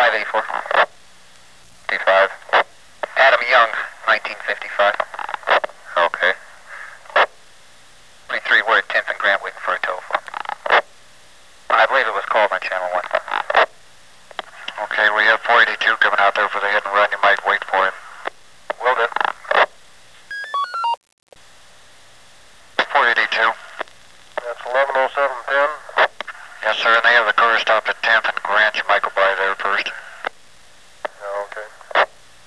584. 55. Adam Young, 1955. Okay. 23, we're at 10th and Grant waiting for a telephone. I believe it was called on channel 1. Okay, we have 482 coming out there for the hit and run. You might wait for him. Will do. 482. That's 110710. Yes, sir, and they have the car stopped at 10th and Grant. You might go by there first.